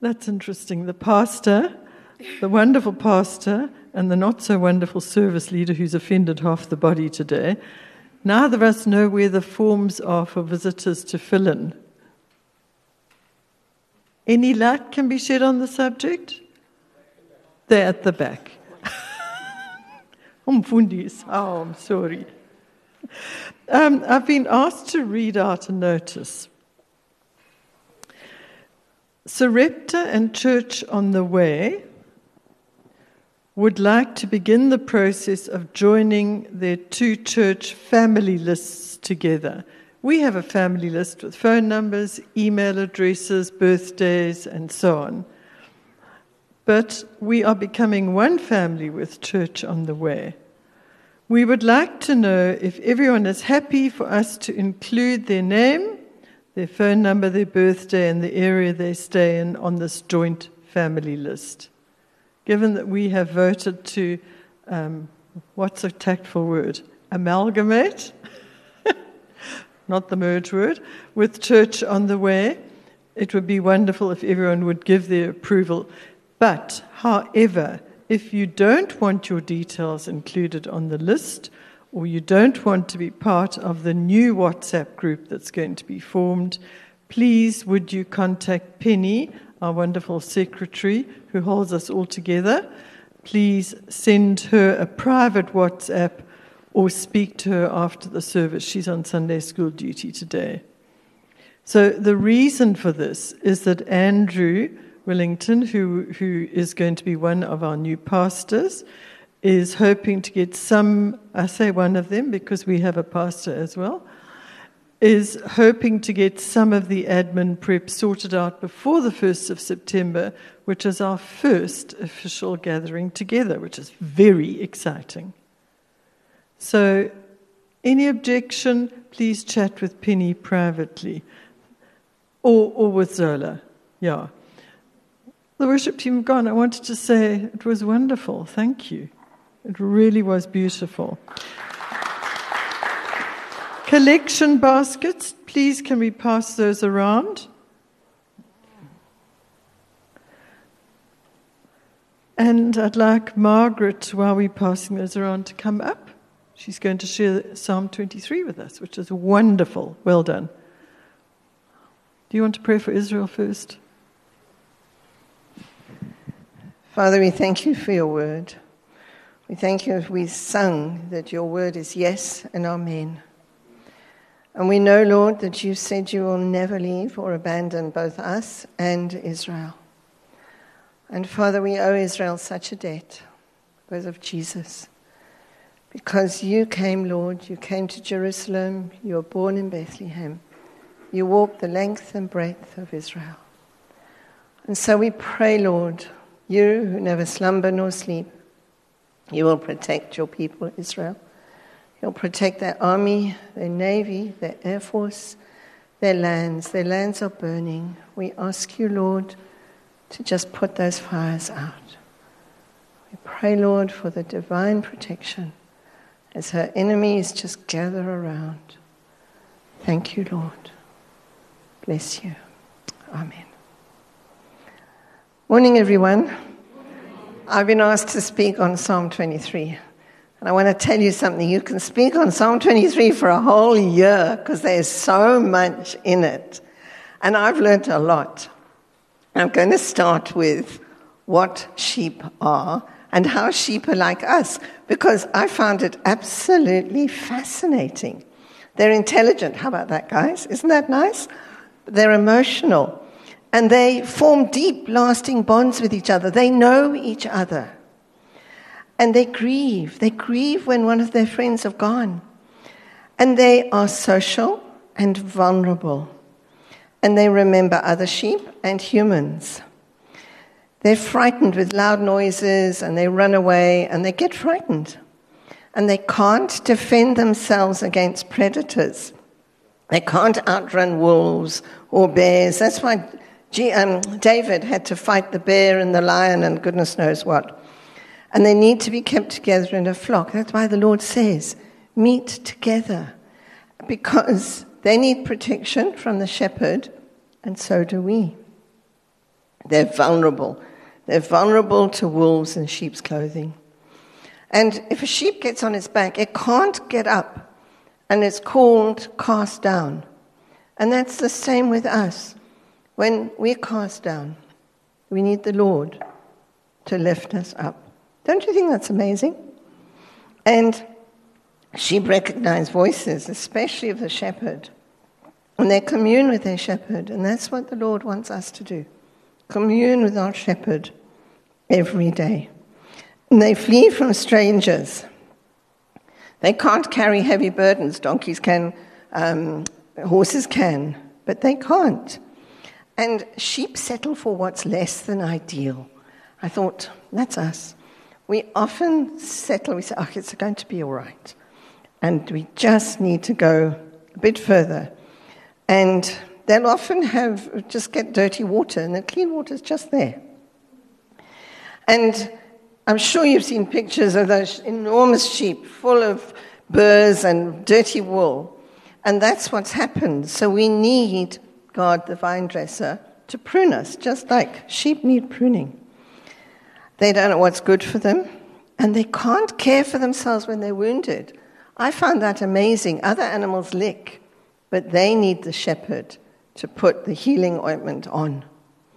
That's interesting. The pastor, the wonderful pastor, and the not-so-wonderful service leader who's offended half the body today, neither of us know where the forms are for visitors to fill in. Any light can be shed on the subject? They're at the back. I'm sorry. I've been asked to read out a notice. Sarepta and Church on the Way would like to begin the process of joining their two church family lists together. We have a family list with phone numbers, email addresses, birthdays, and so on. But we are becoming one family with Church on the Way. We would like to know if everyone is happy for us to include their name, their phone number, their birthday, and the area they stay in on this joint family list. Given that we have voted to, what's a tactful word? Amalgamate, not the merge word, with Church on the Way, it would be wonderful if everyone would give their approval. But, however, if you don't want your details included on the list, or you don't want to be part of the new WhatsApp group that's going to be formed, please would you contact Penny, our wonderful secretary who holds us all together. Please send her a private WhatsApp or speak to her after the service. She's on Sunday school duty today. So the reason for this is that Andrew Willington, who is going to be one of our new pastors, is hoping to get some, I say one of them because we have a pastor as well, is hoping to get some of the admin prep sorted out before the 1st of September, which is our first official gathering together, which is very exciting. So, any objection, please chat with Penny privately, or with Zola, yeah. The worship team gone. I wanted to say it was wonderful. Thank you. It really was beautiful. Collection baskets, please can we pass those around? And I'd like Margaret, while we're passing those around, to come up. She's going to share Psalm 23 with us, which is wonderful. Well done. Do you want to pray for Israel first? Father, we thank you for your word. We thank you we sung that your word is yes and amen. And we know, Lord, that you said you will never leave or abandon both us and Israel. And Father, we owe Israel such a debt because of Jesus. Because you came, Lord, you came to Jerusalem, you were born in Bethlehem. You walked the length and breadth of Israel. And so we pray, Lord, you who never slumber nor sleep, you will protect your people, Israel. You'll protect their army, their navy, their air force, their lands. Their lands are burning. We ask you, Lord, to just put those fires out. We pray, Lord, for the divine protection as her enemies just gather around. Thank you, Lord. Bless you. Amen. Morning, everyone. I've been asked to speak on Psalm 23. And I want to tell you something. You can speak on Psalm 23 for a whole year because there's so much in it. And I've learned a lot. I'm going to start with what sheep are and how sheep are like us, because I found it absolutely fascinating. They're intelligent. How about that, guys? Isn't that nice? They're emotional. And they form deep, lasting bonds with each other. They know each other. And they grieve. They grieve when one of their friends have gone. And they are social and vulnerable. And they remember other sheep and humans. They're frightened with loud noises, and they run away, and they get frightened. And they can't defend themselves against predators. They can't outrun wolves or bears. That's why David had to fight the bear and the lion and goodness knows what. And they need to be kept together in a flock. That's why the Lord says, meet together. Because they need protection from the shepherd, and so do we. They're vulnerable. They're vulnerable to wolves in sheep's clothing. And if a sheep gets on its back, it can't get up. And it's called cast down. And that's the same with us. When we're cast down, we need the Lord to lift us up. Don't you think that's amazing? And sheep recognize voices, especially of the shepherd. And they commune with their shepherd. And that's what the Lord wants us to do. Commune with our shepherd every day. And they flee from strangers. They can't carry heavy burdens. Donkeys can, horses can, but they can't. And sheep settle for what's less than ideal. I thought, that's us. We often settle, we say, it's going to be all right. And we just need to go a bit further. And they'll often just get dirty water, and the clean water is just there. And I'm sure you've seen pictures of those enormous sheep full of burrs and dirty wool. And that's what's happened. So we need God, the vine dresser, to prune us, just like sheep need pruning. They don't know what's good for them, and they can't care for themselves when they're wounded. I found that amazing. Other animals lick, but they need the shepherd to put the healing ointment on.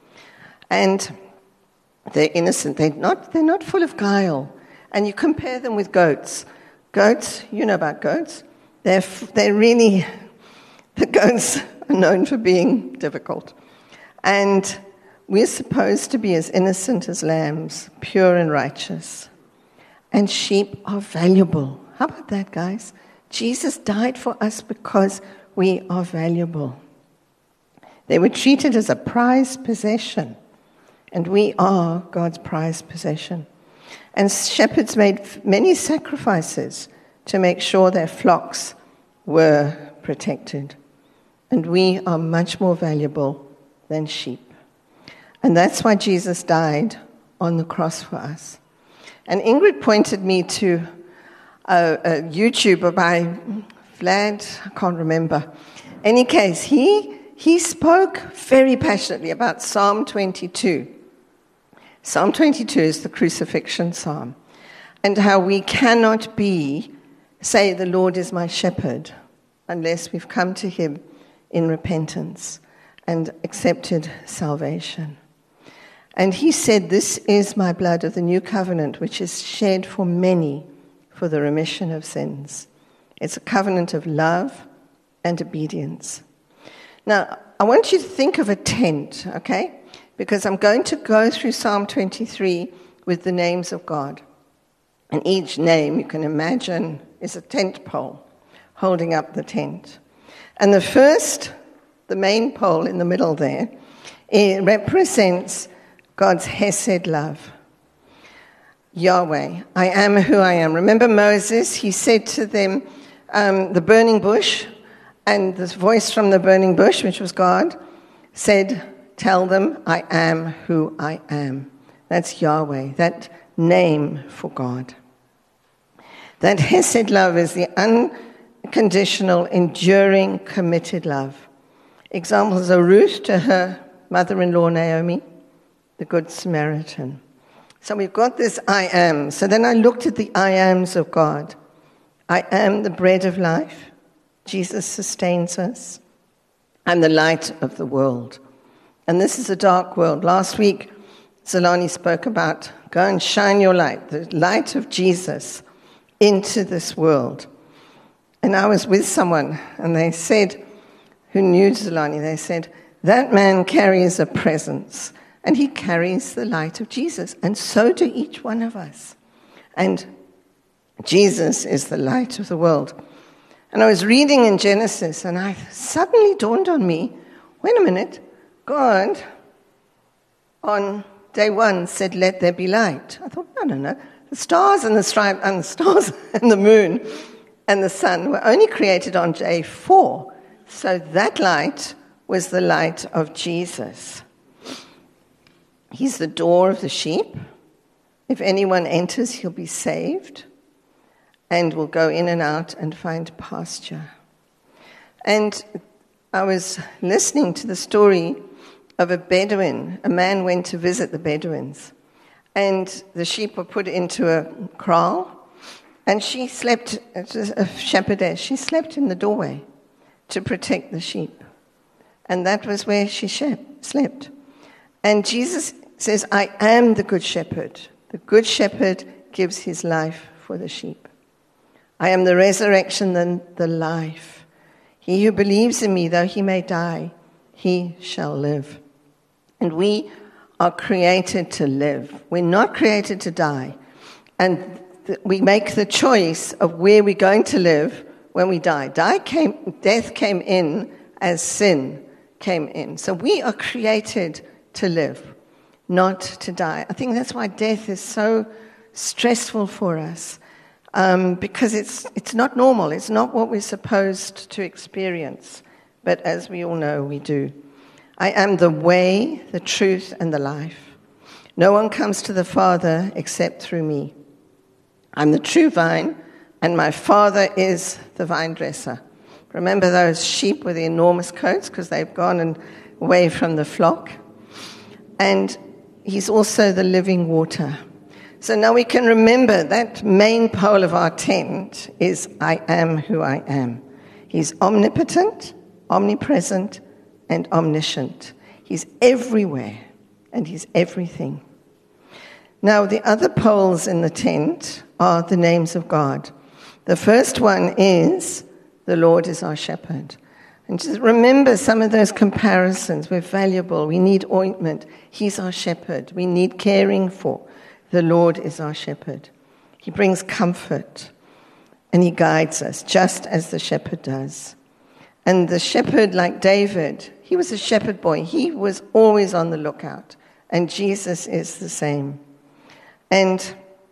And they're innocent. They're not full of guile. And you compare them with goats. Goats, you know about goats. They're really, the goats are known for being difficult. And we're supposed to be as innocent as lambs, pure and righteous. And sheep are valuable. How about that, guys? Jesus died for us because we are valuable. They were treated as a prized possession. And we are God's prized possession. And shepherds made many sacrifices to make sure their flocks were protected. And we are much more valuable than sheep. And that's why Jesus died on the cross for us. And Ingrid pointed me to a YouTuber by Vlad, I can't remember. Any case, he spoke very passionately about Psalm 22. Psalm 22 is the crucifixion psalm, and how we cannot say, the Lord is my shepherd, unless we've come to him in repentance and accepted salvation. And he said, this is my blood of the new covenant, which is shed for many for the remission of sins. It's a covenant of love and obedience. Now, I want you to think of a tent, okay? Because I'm going to go through Psalm 23 with the names of God. And each name, you can imagine, is a tent pole holding up the tent. And the main pole in the middle there, it represents God's Hesed love. Yahweh, I am who I am. Remember Moses, he said to them, the burning bush, and the voice from the burning bush, which was God, said, tell them, I am who I am. That's Yahweh, that name for God. That Hesed love is the unconditional, enduring, committed love. Examples are Ruth to her mother-in-law Naomi, the Good Samaritan. So we've got this I am. So then I looked at the I ams of God. I am the bread of life. Jesus sustains us. I'm the light of the world. And this is a dark world. Last week, Zolani spoke about go and shine your light, the light of Jesus, into this world. And I was with someone, and they said, who knew Zolani, they said, that man carries a presence, and he carries the light of Jesus, and so do each one of us. And Jesus is the light of the world. And I was reading in Genesis, and I suddenly dawned on me, wait a minute, God, on day one, said, let there be light. I thought, no. The stars and the stripe and the stars and the moon and the sun were only created on day 4. So that light was the light of Jesus. He's the door of the sheep. If anyone enters, he'll be saved and will go in and out and find pasture. And I was listening to the story of a Bedouin. A man went to visit the Bedouins, and the sheep were put into a kraal, and she slept, a shepherdess, she slept in the doorway to protect the sheep. And that was where she slept. And Jesus says, I am the good shepherd. The good shepherd gives his life for the sheep. I am the resurrection and the life. He who believes in me, though he may die, he shall live. And we are created to live. We're not created to die. And we make the choice of where we're going to live when we die. Death came in as sin came in. So we are created to live, not to die. I think that's why death is so stressful for us, because it's not normal. It's not what we're supposed to experience. But as we all know, we do. I am the way, the truth, and the life. No one comes to the Father except through me. I'm the true vine, and my Father is the vine dresser. Remember those sheep with the enormous coats because they've gone away from the flock? And he's also the living water. So now we can remember that main pole of our tent is I am who I am. He's omnipotent, omnipresent, and omniscient. He's everywhere, and he's everything. Now, the other poles in the tent are the names of God. The first one is, the Lord is our shepherd. And just remember some of those comparisons. We're valuable. We need ointment. He's our shepherd. We need caring for. The Lord is our shepherd. He brings comfort, and he guides us, just as the shepherd does. And the shepherd, like David, he was a shepherd boy. He was always on the lookout. And Jesus is the same. And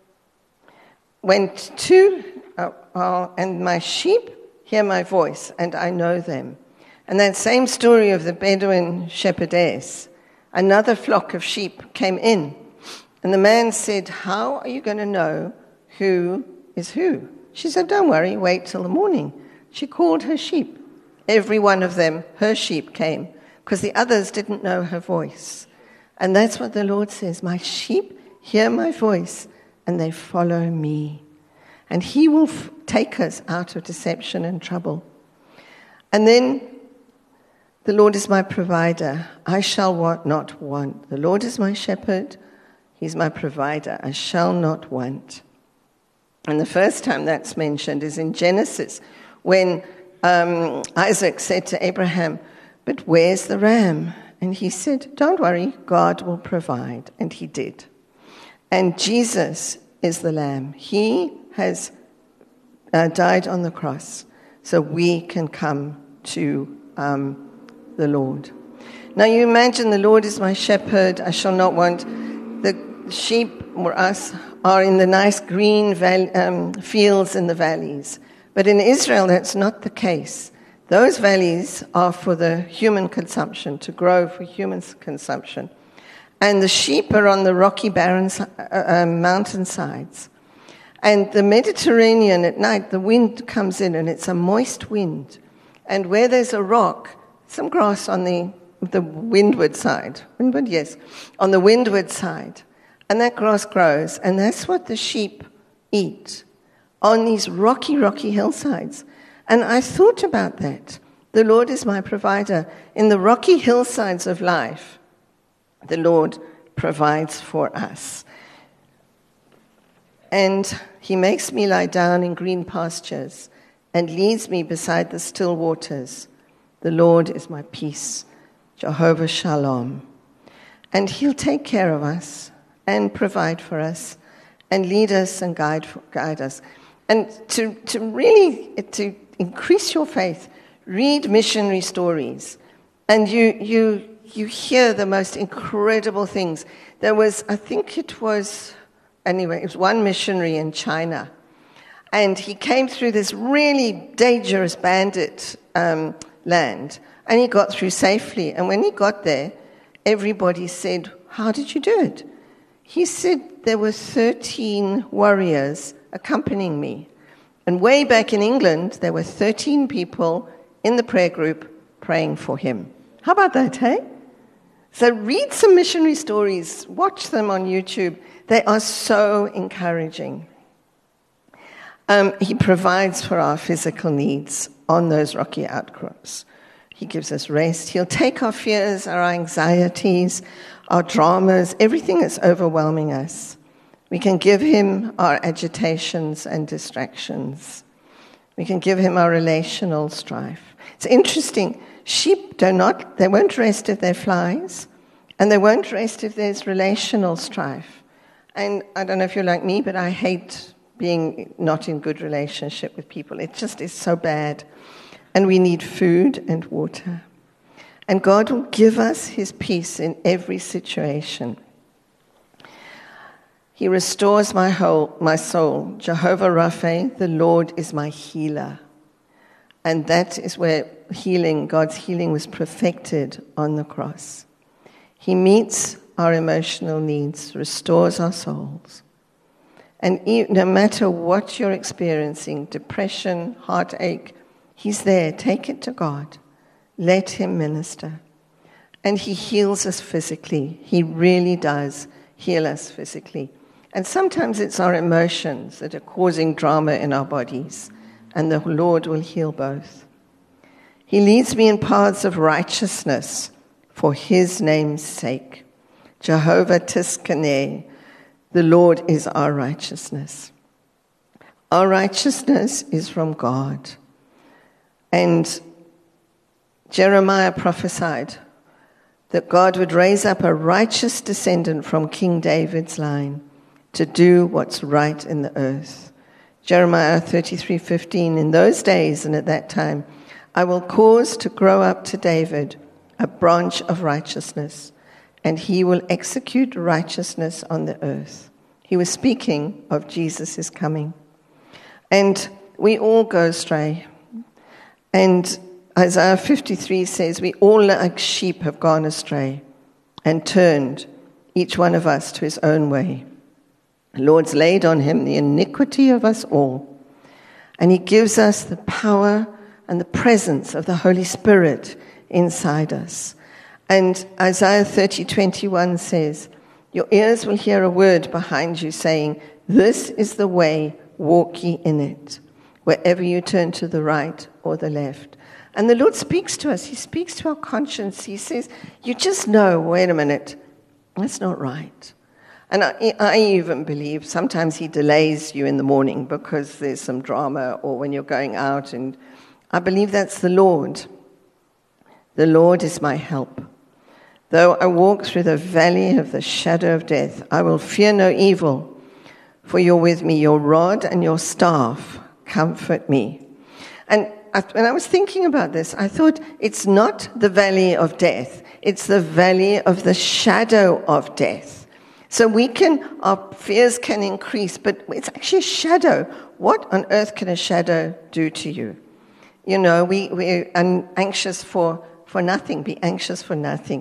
went to, and my sheep hear my voice, and I know them. And that same story of the Bedouin shepherdess, another flock of sheep came in. And the man said, how are you going to know who is who? She said, don't worry, wait till the morning. She called her sheep. Every one of them, her sheep, came, because the others didn't know her voice. And that's what the Lord says, my sheep hear my voice, and they follow me. And he will take us out of deception and trouble. And then, the Lord is my provider. I shall not want. The Lord is my shepherd. He's my provider. I shall not want. And the first time that's mentioned is in Genesis, when Isaac said to Abraham, but where's the ram? And he said, don't worry, God will provide. And he did. And Jesus is the Lamb. He has died on the cross so we can come to the Lord. Now you imagine the Lord is my shepherd, I shall not want. The sheep, or us, are in the nice green fields in the valleys. But in Israel, that's not the case. Those valleys are for the human consumption, to grow for human consumption. And the sheep are on the rocky, barren mountainsides. And the Mediterranean at night, the wind comes in, and it's a moist wind. And where there's a rock, some grass on the windward side. Windward, yes. On the windward side. And that grass grows, and that's what the sheep eat on these rocky hillsides. And I thought about that. The Lord is my provider. In the rocky hillsides of life, the Lord provides for us. And he makes me lie down in green pastures and leads me beside the still waters. The Lord is my peace, Jehovah Shalom. And he'll take care of us and provide for us and lead us and guide us. And to really increase your faith, read missionary stories. And you hear the most incredible things. There was, it was one missionary in China. And he came through this really dangerous bandit land. And he got through safely. And when he got there, everybody said, how did you do it? He said there were 13 warriors accompanying me. And way back in England, there were 13 people in the prayer group praying for him. How about that, hey? So read some missionary stories. Watch them on YouTube. They are so encouraging. He provides for our physical needs on those rocky outcrops. He gives us rest. He'll take our fears, our anxieties, our dramas, everything that's overwhelming us. We can give him our agitations and distractions. We can give him our relational strife. It's interesting. Sheep they won't rest if they're flies, and they won't rest if there's relational strife. And I don't know if you're like me, but I hate being not in good relationship with people. It just is so bad. And we need food and water. And God will give us his peace in every situation. He restores my soul. Jehovah Rapha, the Lord is my healer. And that is where God's healing was perfected on the cross. He meets our emotional needs, restores our souls. And no matter what you're experiencing, depression, heartache, he's there. Take it to God. Let him minister. And he heals us physically. He really does heal us physically. And sometimes it's our emotions that are causing drama in our bodies. And the Lord will heal both. He leads me in paths of righteousness for his name's sake. Jehovah Tiskane, the Lord is our righteousness. Our righteousness is from God. And Jeremiah prophesied that God would raise up a righteous descendant from King David's line to do what's right in the earth. Jeremiah 33:15, in those days and at that time, I will cause to grow up to David a branch of righteousness, and he will execute righteousness on the earth. He was speaking of Jesus' coming. And we all go astray. And Isaiah 53 says, we all like sheep have gone astray and turned, each one of us, to his own way. The Lord's laid on him the iniquity of us all. And he gives us the power and the presence of the Holy Spirit inside us. And Isaiah 30:21 says, your ears will hear a word behind you saying, this is the way, walk ye in it, wherever you turn to the right or the left. And the Lord speaks to us. He speaks to our conscience. He says, you just know, wait a minute, that's not right. And I even believe sometimes he delays you in the morning because there's some drama or when you're going out. And I believe that's the Lord. The Lord is my help. Though I walk through the valley of the shadow of death, I will fear no evil, for you're with me. Your rod and your staff comfort me. And when I was thinking about this, I thought it's not the valley of death. It's the valley of the shadow of death. So our fears can increase, but it's actually a shadow. What on earth can a shadow do to you? You know, we're anxious for nothing. Be anxious for nothing.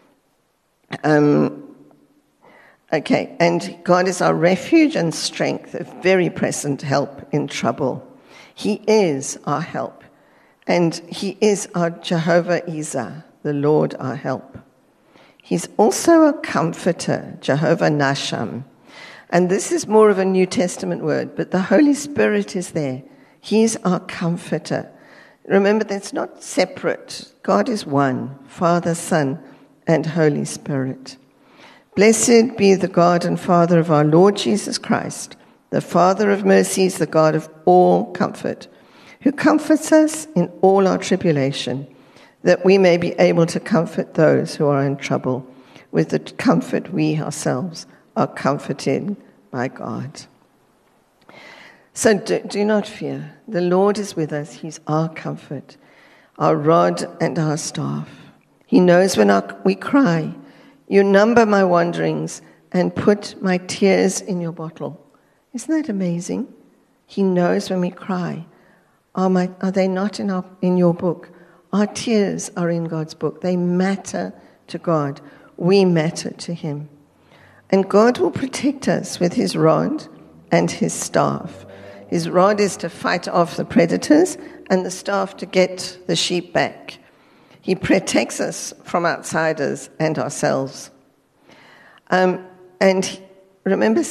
Okay, and God is our refuge and strength, a very present help in trouble. He is our help, and he is our Jehovah Izah, the Lord our help. He's also a comforter, Jehovah Nasham. And this is more of a New Testament word, but the Holy Spirit is there. He's our comforter. Remember, that's not separate. God is one, Father, Son, and Holy Spirit. Blessed be the God and Father of our Lord Jesus Christ, the Father of mercies, the God of all comfort, who comforts us in all our tribulation, that we may be able to comfort those who are in trouble with the comfort we ourselves are comforted by God. So do not fear. The Lord is with us. He's our comfort, our rod and our staff. He knows when we cry. You number my wanderings and put my tears in your bottle. Isn't that amazing? He knows when we cry. Are they not in your book? Our tears are in God's book. They matter to God. We matter to him. And God will protect us with his rod and his staff. His rod is to fight off the predators and the staff to get the sheep back. He protects us from outsiders and ourselves. And remember,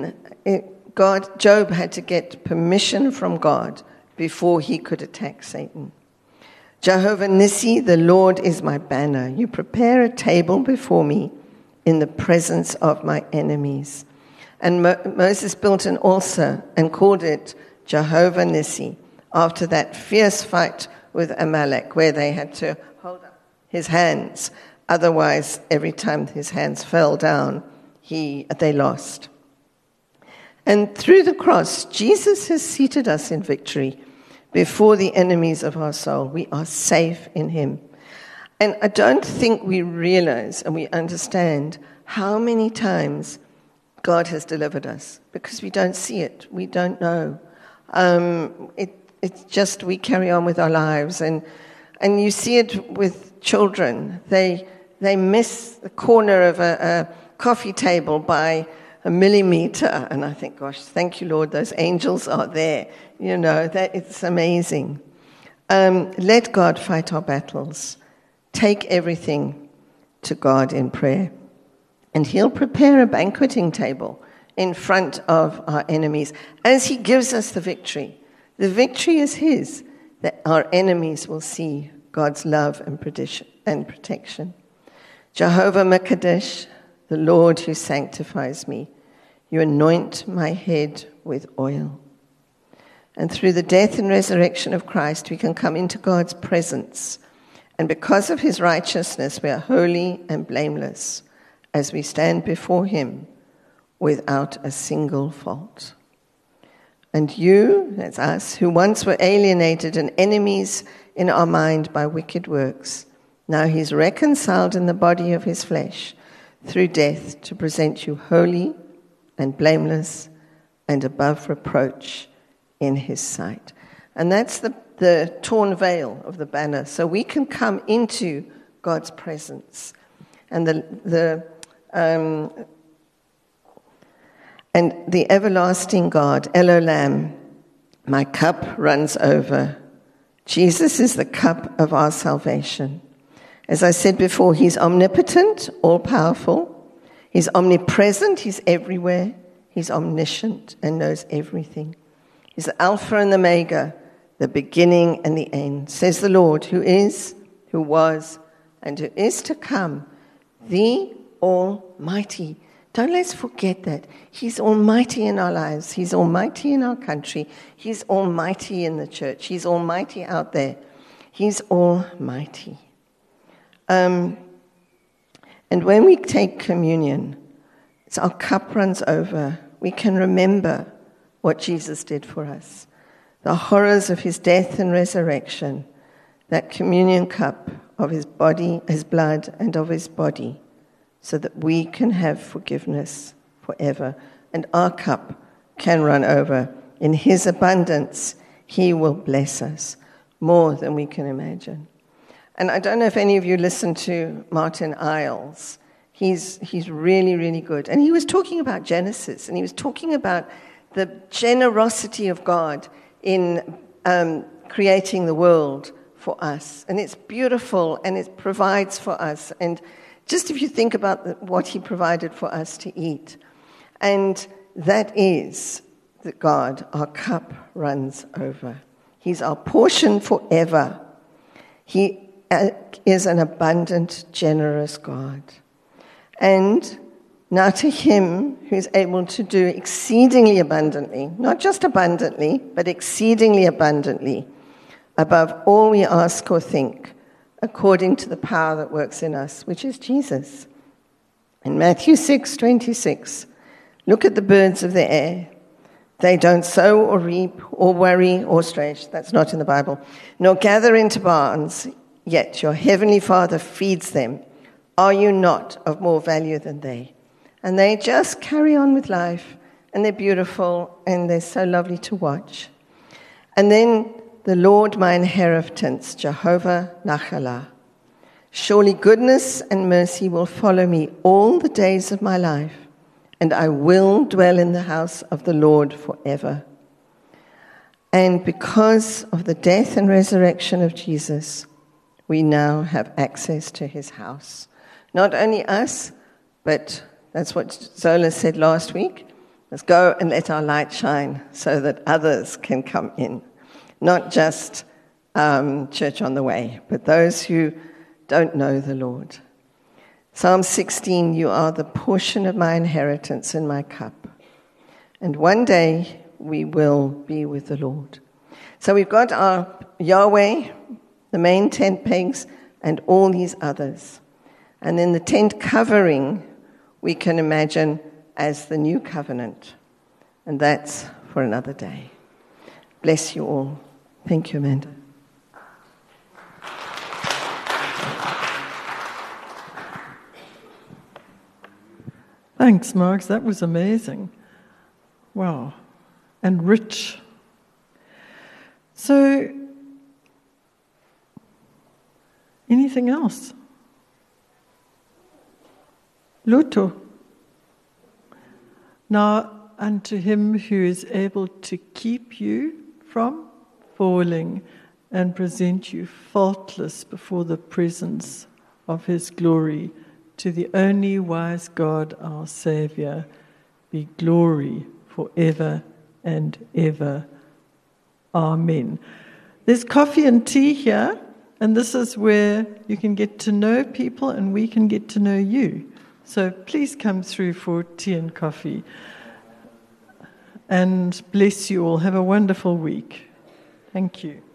Job had to get permission from God before he could attack Satan. Jehovah Nissi, the Lord is my banner. You prepare a table before me in the presence of my enemies. And Moses built an altar and called it Jehovah Nissi after that fierce fight with Amalek, where they had to hold up his hands. Otherwise, every time his hands fell down, they lost. And through the cross, Jesus has seated us in victory before the enemies of our soul. We are safe in him. And I don't think we realize and we understand how many times God has delivered us, because we don't see it. We don't know. It's just we carry on with our lives. And you see it with children. They miss the corner of a coffee table by a millimeter. And I think, gosh, thank you, Lord, those angels are there. You know, that it's amazing. Let God fight our battles. Take everything to God in prayer. And he'll prepare a banqueting table in front of our enemies as he gives us the victory. The victory is his, that our enemies will see God's love and protection. Jehovah Mekadesh, the Lord who sanctifies me, you anoint my head with oil. And through the death and resurrection of Christ, we can come into God's presence. And because of his righteousness, we are holy and blameless as we stand before him without a single fault. And you, that's us, who once were alienated and enemies in our mind by wicked works, now he's reconciled in the body of his flesh through death to present you holy and blameless and above reproach in his sight. And that's the torn veil of the banner, so we can come into God's presence. And the everlasting God, Elolam, my cup runs over. Jesus is the cup of our salvation. As I said before, he's omnipotent, all-powerful. He's omnipresent, he's everywhere. He's omniscient and knows everything. He's the Alpha and the Omega, the beginning and the end, says the Lord, who is, who was, and who is to come, the Almighty. Don't let's forget that. He's almighty in our lives. He's almighty in our country. He's almighty in the church. He's almighty out there. He's almighty. And when we take communion, it's our cup runs over. We can remember what Jesus did for us. The horrors of his death and resurrection. That communion cup of his body, his blood, and of his body, so that we can have forgiveness forever. And our cup can run over. In his abundance, he will bless us more than we can imagine. And I don't know if any of you listened to Martin Iles. He's really, really good. And he was talking about Genesis, and he was talking about the generosity of God in creating the world for us. And it's beautiful, and it provides for us. And just if you think about what he provided for us to eat. And that is that God, our cup runs over. He's our portion forever. He is an abundant, generous God. And now to him who is able to do exceedingly abundantly, not just abundantly, but exceedingly abundantly, above all we ask or think, according to the power that works in us, which is Jesus. In Matthew 6:26, look at the birds of the air. They don't sow or reap or worry or stretch, that's not in the Bible, nor gather into barns, yet your heavenly Father feeds them. Are you not of more value than they? And they just carry on with life, and they're beautiful, and they're so lovely to watch. And then the Lord my inheritance, Jehovah Nachalah. Surely goodness and mercy will follow me all the days of my life, and I will dwell in the house of the Lord forever. And because of the death and resurrection of Jesus, we now have access to his house. Not only us, but that's what Zola said last week. Let's go and let our light shine so that others can come in. Not just Church on the Way, but those who don't know the Lord. Psalm 16, you are the portion of my inheritance in my cup. And one day we will be with the Lord. So we've got our Yahweh, the main tent pegs, and all these others. And then the tent covering, we can imagine as the new covenant. And that's for another day. Bless you all. Thank you, Amanda. Thanks, Marks. That was amazing. Wow. And rich. So, anything else? Luto. Now, unto him who is able to keep you from falling and present you faultless before the presence of his glory, to the only wise God, our Saviour, be glory forever and ever. Amen. There's coffee and tea here, and this is where you can get to know people and we can get to know you. So please come through for tea and coffee. And bless you all. Have a wonderful week. Thank you.